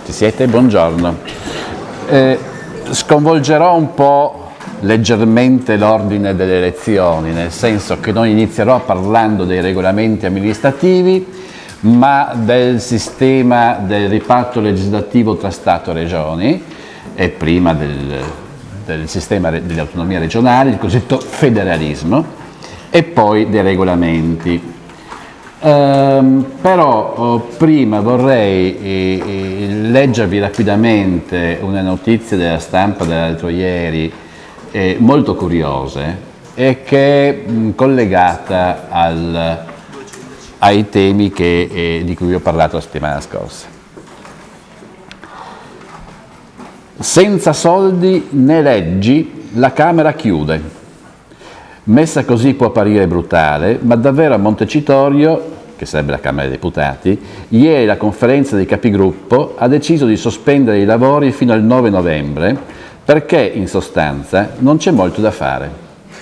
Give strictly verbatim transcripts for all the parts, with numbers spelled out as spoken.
Ci siete? Buongiorno. Eh, sconvolgerò un po' leggermente l'ordine delle lezioni, nel senso che non inizierò parlando dei regolamenti amministrativi, ma del sistema del riparto legislativo tra Stato e Regioni e prima del, del sistema delle autonomie regionali, il cosiddetto federalismo, e poi dei regolamenti. Um, però oh, prima vorrei eh, eh, leggervi rapidamente una notizia della stampa dell'altro ieri, eh, molto curiose, e che è mh, collegata al, ai temi che, eh, di cui vi ho parlato la settimana scorsa. Senza soldi né leggi, la Camera chiude. Messa così può apparire brutale, ma davvero a Montecitorio, che sarebbe la Camera dei Deputati, ieri la conferenza dei capigruppo ha deciso di sospendere i lavori fino al nove novembre perché, in sostanza, non c'è molto da fare.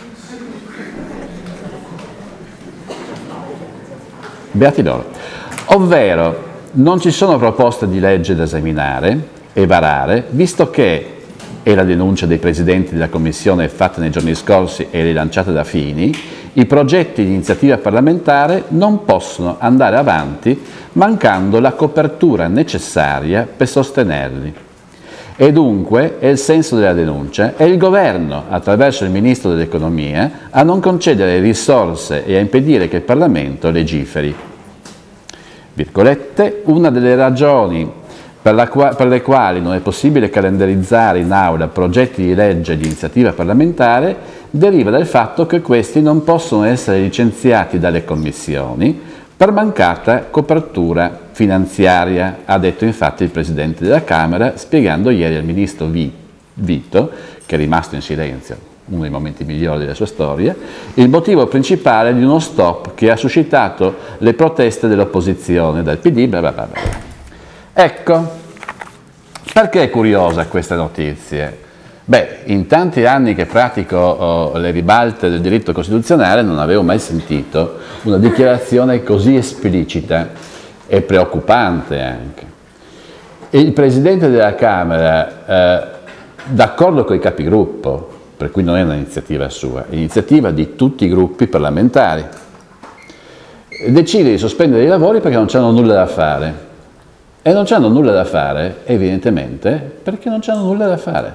Beati loro. Ovvero, non ci sono proposte di legge da esaminare e varare, visto che, e la denuncia dei presidenti della Commissione fatta nei giorni scorsi e rilanciata da Fini, i progetti di iniziativa parlamentare non possono andare avanti mancando la copertura necessaria per sostenerli. E dunque, è il senso della denuncia, è il Governo, attraverso il Ministro dell'Economia, a non concedere risorse e a impedire che il Parlamento legiferi. Virgolette, una delle ragioni Per, la, per le quali non è possibile calendarizzare in aula progetti di legge di iniziativa parlamentare deriva dal fatto che questi non possono essere licenziati dalle commissioni per mancata copertura finanziaria, ha detto infatti il Presidente della Camera, spiegando ieri al Ministro Vito, che è rimasto in silenzio, uno dei momenti migliori della sua storia, il motivo principale di uno stop che ha suscitato le proteste dell'opposizione, dal P D, bla bla bla bla. Ecco, perché è curiosa questa notizia? Beh, in tanti anni che pratico oh, le ribalte del diritto costituzionale non avevo mai sentito una dichiarazione così esplicita e preoccupante anche. Il Presidente della Camera, eh, d'accordo con i capigruppo, per cui non è un'iniziativa sua, è un'iniziativa di tutti i gruppi parlamentari, decide di sospendere i lavori perché non c'hanno nulla da fare. E non c'hanno nulla da fare, evidentemente, perché non c'hanno nulla da fare.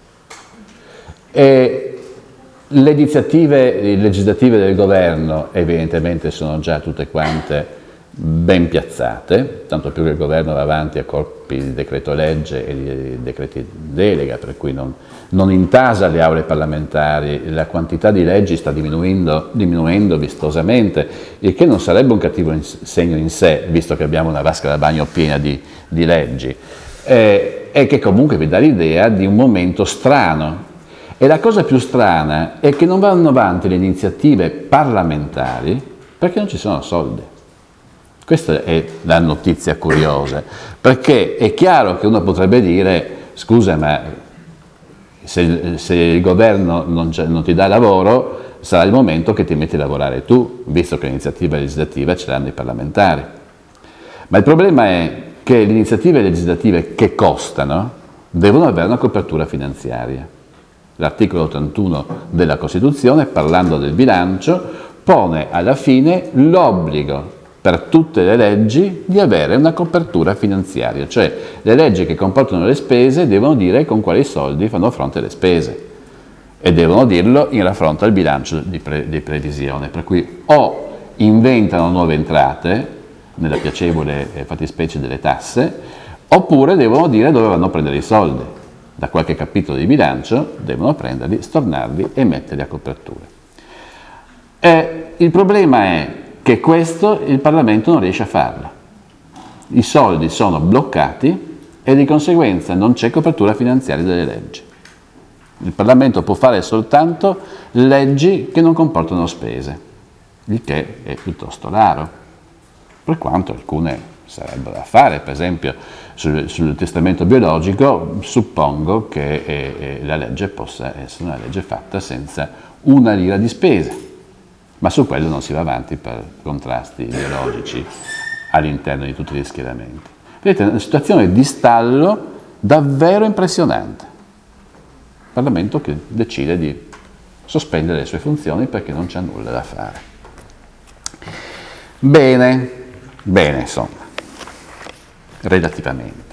E le iniziative legislative del governo, evidentemente, sono già tutte quante ben piazzate, tanto più che il governo va avanti a colpi di decreto legge e di decreti delega, per cui non, non intasa le aule parlamentari, la quantità di leggi sta diminuendo, diminuendo vistosamente, il che non sarebbe un cattivo in, segno in sé, visto che abbiamo una vasca da bagno piena di, di leggi, eh, e che comunque vi dà l'idea di un momento strano. E la cosa più strana è che non vanno avanti le iniziative parlamentari perché non ci sono soldi. Questa è la notizia curiosa, perché è chiaro che uno potrebbe dire, scusa, ma se, se il governo non, non ti dà lavoro, sarà il momento che ti metti a lavorare tu, visto che l'iniziativa legislativa ce l'hanno i parlamentari. Ma il problema è che le iniziative legislative che costano devono avere una copertura finanziaria. L'articolo ottantuno della Costituzione, parlando del bilancio, pone alla fine l'obbligo per tutte le leggi di avere una copertura finanziaria, cioè le leggi che comportano le spese devono dire con quali soldi fanno fronte alle spese e devono dirlo in raffronto al bilancio di, pre- di previsione, per cui o inventano nuove entrate nella piacevole fattispecie delle tasse, oppure devono dire dove vanno a prendere i soldi, da qualche capitolo di bilancio devono prenderli, stornarli e metterli a copertura. E il problema è che questo il Parlamento non riesce a farlo. I soldi sono bloccati e di conseguenza non c'è copertura finanziaria delle leggi. Il Parlamento può fare soltanto leggi che non comportano spese, il che è piuttosto raro, per quanto alcune sarebbero da fare. Per esempio sul, sul testamento biologico suppongo che eh, la legge possa essere una legge fatta senza una lira di spese, ma su quello non si va avanti per contrasti ideologici all'interno di tutti gli schieramenti. Vedete, è una situazione di stallo davvero impressionante. Il Parlamento che decide di sospendere le sue funzioni perché non c'è nulla da fare. Bene, bene insomma, relativamente.